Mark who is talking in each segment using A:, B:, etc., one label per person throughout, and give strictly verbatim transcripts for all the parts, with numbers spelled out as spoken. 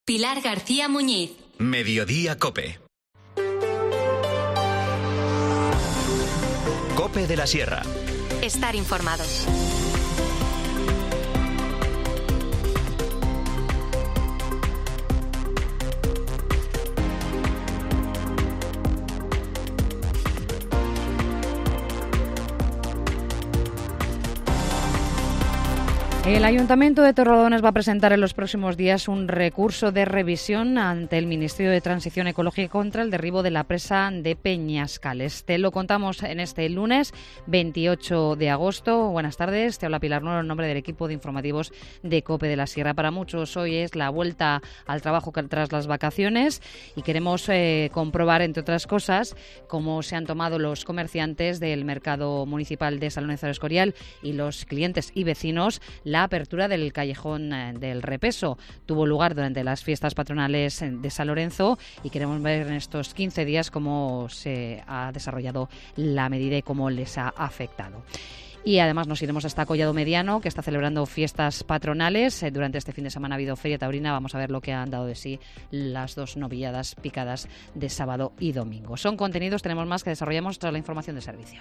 A: Pilar García Muñiz.
B: Mediodía Cope. Cope de la Sierra.
A: Estar informado.
C: El Ayuntamiento de Torrelodones va a presentar en los próximos días un recurso de revisión ante el Ministerio de Transición Ecológica contra el derribo de la presa de Peñascales. Te lo contamos en este lunes veintiocho de agosto. Buenas tardes, te habla Pilar Nuero en nombre del equipo de informativos de COPE de la Sierra. Para muchos hoy es la vuelta al trabajo tras las vacaciones y queremos eh, comprobar, entre otras cosas, cómo se han tomado los comerciantes del mercado municipal de San Lorenzo del Escorial y los clientes y vecinos la La apertura del Callejón del Repeso. Tuvo lugar durante las fiestas patronales de San Lorenzo y queremos ver en estos quince días cómo se ha desarrollado la medida y cómo les ha afectado. Y además nos iremos hasta Collado Mediano, que está celebrando fiestas patronales. Durante este fin de semana ha habido feria taurina. Vamos a ver lo que han dado de sí las dos novilladas picadas de sábado y domingo. Son contenidos, tenemos más que desarrollamos tras la información de servicio.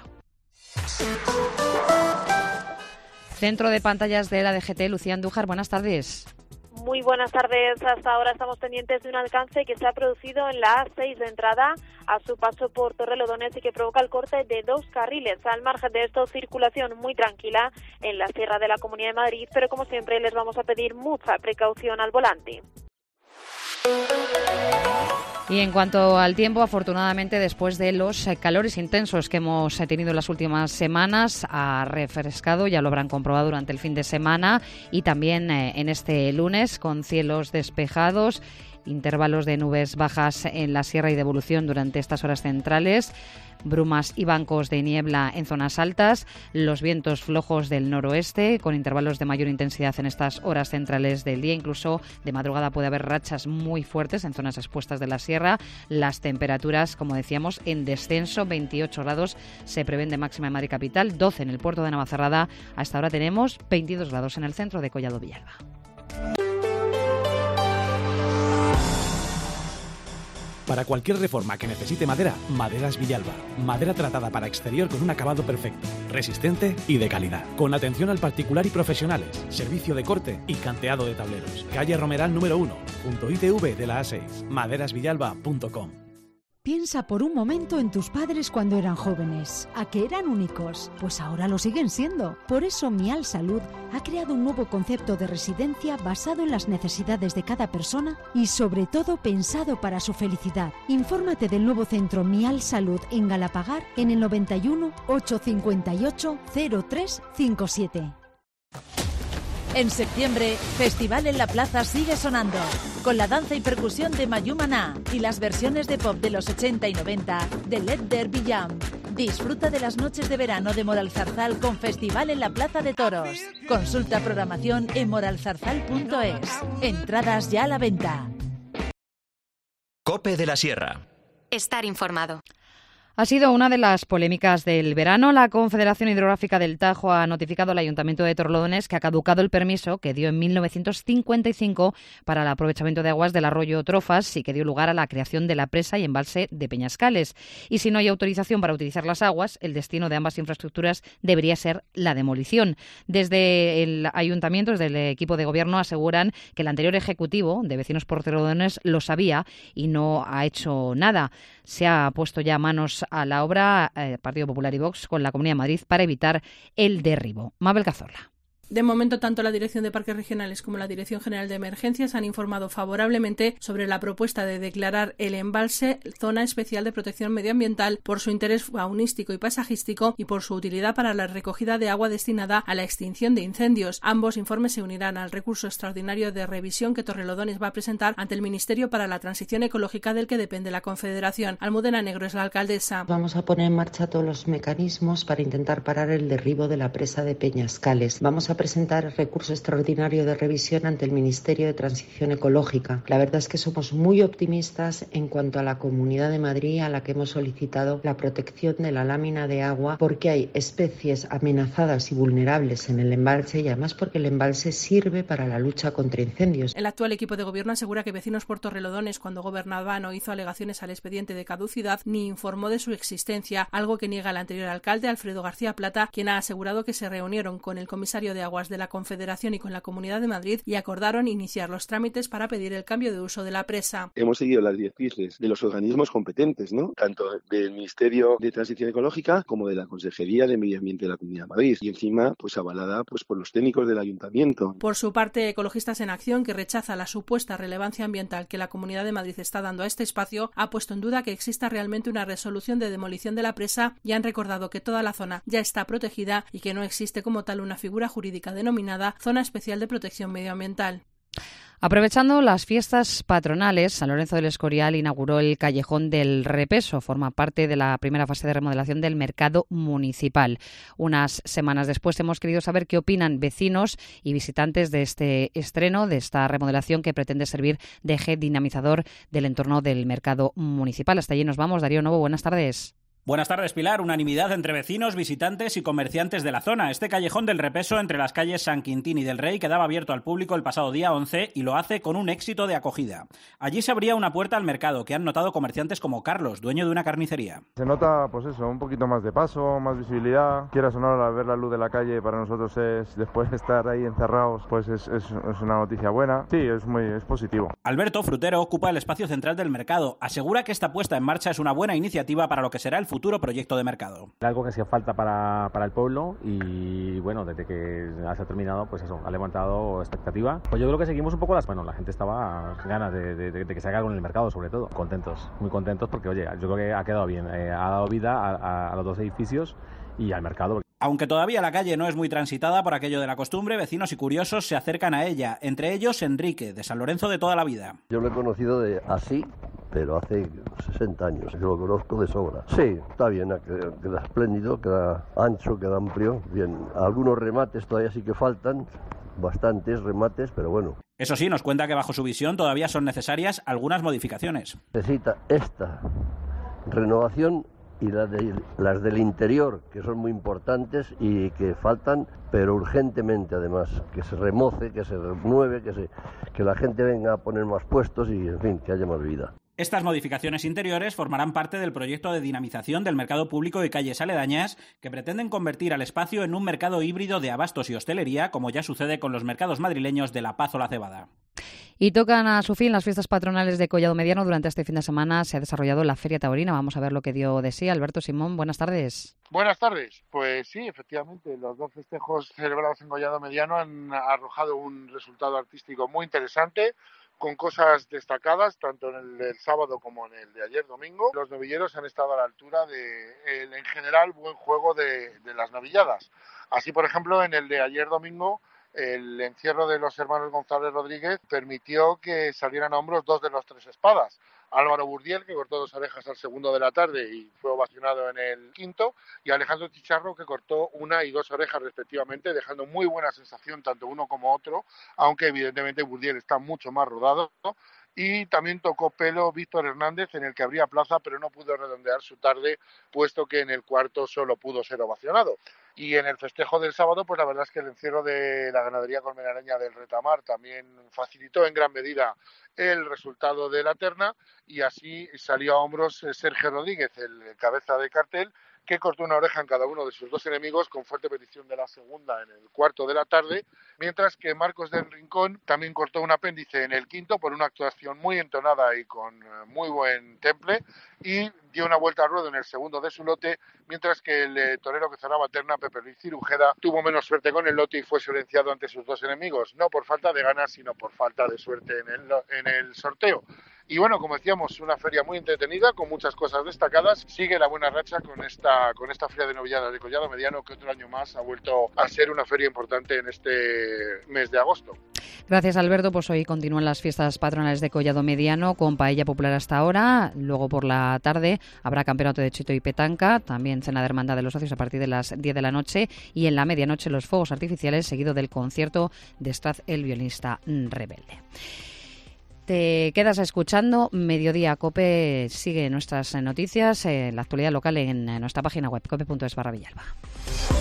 C: Centro de pantallas de la D G T, Lucía Andújar, buenas tardes.
D: Muy buenas tardes. Hasta ahora estamos pendientes de un alcance que se ha producido en la A seis de entrada a su paso por Torrelodones y que provoca el corte de dos carriles. Al margen de esto, circulación muy tranquila en la Sierra de la Comunidad de Madrid, pero como siempre les vamos a pedir mucha precaución al volante.
C: Y en cuanto al tiempo, afortunadamente, después de los calores intensos que hemos tenido en las últimas semanas, ha refrescado, ya lo habrán comprobado durante el fin de semana y también eh, en este lunes, con cielos despejados, intervalos de nubes bajas en la sierra y de evolución durante estas horas centrales, brumas y bancos de niebla en zonas altas, los vientos flojos del noroeste con intervalos de mayor intensidad en estas horas centrales del día, incluso de madrugada puede haber rachas muy fuertes en zonas expuestas de la sierra. Las temperaturas, como decíamos, en descenso, veintiocho grados se prevén de máxima en Madrid capital, doce en el puerto de Navacerrada. Hasta ahora tenemos veintidós grados en el centro de Collado Villalba.
E: Para cualquier reforma que necesite madera, Maderas Villalba. Madera tratada para exterior con un acabado perfecto, resistente y de calidad. Con atención al particular y profesionales, servicio de corte y canteado de tableros. Calle Romeral número uno, punto I T V de la A seis, maderas villalba punto com.
F: Piensa por un momento en tus padres cuando eran jóvenes, a que eran únicos, pues ahora lo siguen siendo. Por eso Mial Salud ha creado un nuevo concepto de residencia basado en las necesidades de cada persona y sobre todo pensado para su felicidad. Infórmate del nuevo centro Mial Salud en Galapagar en el noventa y uno, ochocientos cincuenta y ocho, cero tres cincuenta y siete.
G: En septiembre, Festival en la Plaza sigue sonando, con la danza y percusión de Mayumana y las versiones de pop de los ochenta y noventa de Let There Be Jam. Disfruta de las noches de verano de Moralzarzal con Festival en la Plaza de Toros. Consulta programación en moralzarzal punto es. Entradas ya a la venta.
B: Cope de la Sierra.
A: Estar informado.
C: Ha sido una de las polémicas del verano. La Confederación Hidrográfica del Tajo ha notificado al Ayuntamiento de Torrelodones que ha caducado el permiso que dio en mil novecientos cincuenta y cinco para el aprovechamiento de aguas del arroyo Trofas y que dio lugar a la creación de la presa y embalse de Peñascales. Y si no hay autorización para utilizar las aguas, el destino de ambas infraestructuras debería ser la demolición. Desde el Ayuntamiento, desde el equipo de gobierno, aseguran que el anterior ejecutivo de Vecinos por Torrelodones lo sabía y no ha hecho nada. Se ha puesto ya manos a la obra eh, Partido Popular y Vox con la Comunidad de Madrid para evitar el derribo. Mabel Cazorla.
H: De momento, tanto la Dirección de Parques Regionales como la Dirección General de Emergencias han informado favorablemente sobre la propuesta de declarar el embalse Zona Especial de Protección Medioambiental por su interés faunístico y paisajístico y por su utilidad para la recogida de agua destinada a la extinción de incendios. Ambos informes se unirán al recurso extraordinario de revisión que Torrelodones va a presentar ante el Ministerio para la Transición Ecológica del que depende la Confederación. Almudena Negro es la alcaldesa.
I: Vamos a poner en marcha todos los mecanismos para intentar parar el derribo de la presa de Peñascales. Vamos a a presentar recurso extraordinario de revisión ante el Ministerio de Transición Ecológica. La verdad es que somos muy optimistas en cuanto a la Comunidad de Madrid, a la que hemos solicitado la protección de la lámina de agua, porque hay especies amenazadas y vulnerables en el embalse y además porque el embalse sirve para la lucha contra incendios.
H: El actual equipo de gobierno asegura que Vecinos por Torrelodones, cuando gobernaba, no hizo alegaciones al expediente de caducidad ni informó de su existencia, algo que niega el anterior alcalde, Alfredo García Plata, quien ha asegurado que se reunieron con el comisario de aguas de la Confederación y con la Comunidad de Madrid y acordaron iniciar los trámites para pedir el cambio de uso de la presa.
J: Hemos seguido las directrices de los organismos competentes, ¿no? Tanto del Ministerio de Transición Ecológica como de la Consejería de Medio Ambiente de la Comunidad de Madrid y encima pues avalada pues por los técnicos del Ayuntamiento.
H: Por su parte, Ecologistas en Acción, que rechaza la supuesta relevancia ambiental que la Comunidad de Madrid está dando a este espacio, ha puesto en duda que exista realmente una resolución de demolición de la presa y han recordado que toda la zona ya está protegida y que no existe como tal una figura jurídica denominada Zona Especial de Protección Medioambiental.
C: Aprovechando las fiestas patronales, San Lorenzo del Escorial inauguró el Callejón del Repeso. Forma parte de la primera fase de remodelación del mercado municipal. Unas semanas después hemos querido saber qué opinan vecinos y visitantes de este estreno, de esta remodelación que pretende servir de eje dinamizador del entorno del mercado municipal. Hasta allí nos vamos. Darío Novo, buenas tardes.
K: Buenas tardes, Pilar. Unanimidad entre vecinos, visitantes y comerciantes de la zona. Este Callejón del Repeso entre las calles San Quintín y del Rey quedaba abierto al público el pasado día once y lo hace con un éxito de acogida. Allí se abría una puerta al mercado que han notado comerciantes como Carlos, dueño de una carnicería.
L: Se nota, pues eso, un poquito más de paso, más visibilidad. Quieras o no, al ver la luz de la calle para nosotros es, después de estar ahí encerrados, pues es, es, es una noticia buena. Sí, es muy es positivo.
K: Alberto, frutero, ocupa el espacio central del mercado. Asegura que esta puesta en marcha es una buena iniciativa para lo que será el futuro proyecto de mercado.
M: Algo que hacía falta para, para el pueblo y bueno, desde que se ha terminado, pues eso, ha levantado expectativa. Pues yo creo que seguimos un poco las... Bueno, la gente estaba con ganas de, de, de, de que se haga algo en el mercado, sobre todo. Contentos, muy contentos porque, oye, yo creo que ha quedado bien. Eh, ha dado vida a, a, a los dos edificios y al mercado.
K: Aunque todavía la calle no es muy transitada por aquello de la costumbre, vecinos y curiosos se acercan a ella, entre ellos Enrique, de San Lorenzo de toda la vida.
N: Yo lo he conocido de así, pero hace sesenta años, yo lo conozco de sobra. Sí, está bien, queda espléndido, queda ancho, queda amplio, bien. Algunos remates todavía sí que faltan, bastantes remates, pero bueno.
K: Eso sí, nos cuenta que bajo su visión todavía son necesarias algunas modificaciones.
N: Necesita esta renovación y las, de, las del interior, que son muy importantes y que faltan, pero urgentemente además, que se remoce, que se renueve, que, se, que la gente venga a poner más puestos y, en fin, que haya más vida.
K: Estas modificaciones interiores formarán parte del proyecto de dinamización del mercado público y calles aledañas que pretenden convertir al espacio en un mercado híbrido de abastos y hostelería, como ya sucede con los mercados madrileños de La Paz o La Cebada.
C: Y tocan a su fin las fiestas patronales de Collado Mediano. Durante este fin de semana se ha desarrollado la Feria Taurina. Vamos a ver lo que dio de sí. Alberto Simón, buenas tardes.
O: Buenas tardes. Pues sí, efectivamente, los dos festejos celebrados en Collado Mediano han arrojado un resultado artístico muy interesante, con cosas destacadas, tanto en el del sábado como en el de ayer domingo. Los novilleros han estado a la altura de, el, en general, buen juego de, de las novilladas. Así, por ejemplo, en el de ayer domingo, el encierro de los hermanos González Rodríguez permitió que salieran a hombros dos de los tres espadas. Álvaro Burdiel, que cortó dos orejas al segundo de la tarde y fue ovacionado en el quinto, y Alejandro Chicharro, que cortó una y dos orejas respectivamente, dejando muy buena sensación tanto uno como otro, aunque evidentemente Burdiel está mucho más rodado, ¿no? Y también tocó pelo Víctor Hernández, en el que habría plaza, pero no pudo redondear su tarde, puesto que en el cuarto solo pudo ser ovacionado. Y en el festejo del sábado, pues la verdad es que el encierro de la ganadería colmenareña del Retamar también facilitó en gran medida el resultado de la terna, y así salió a hombros Sergio Rodríguez, el cabeza de cartel, que cortó una oreja en cada uno de sus dos enemigos, con fuerte petición de la segunda en el cuarto de la tarde, mientras que Marcos del Rincón también cortó un apéndice en el quinto por una actuación muy entonada y con muy buen temple, y dio una vuelta al ruedo en el segundo de su lote, mientras que el eh, torero que cerraba terna, Pepe Luis Cirujeda, tuvo menos suerte con el lote y fue silenciado ante sus dos enemigos, no por falta de ganas, sino por falta de suerte en el, en el sorteo. Y bueno, como decíamos, una feria muy entretenida, con muchas cosas destacadas. Sigue la buena racha con esta, con esta feria de novilladas de Collado Mediano, que otro año más ha vuelto a ser una feria importante en este mes de agosto.
C: Gracias, Alberto. Pues hoy continúan las fiestas patronales de Collado Mediano con paella popular hasta ahora. Luego por la tarde habrá campeonato de chito y petanca, también cena de hermandad de los socios a partir de las diez de la noche y en la medianoche los fuegos artificiales, seguido del concierto de Straz, el violinista rebelde. Te quedas escuchando Mediodía COPE. Sigue nuestras noticias, eh, la actualidad local en nuestra página web cope punto es barra Villalba.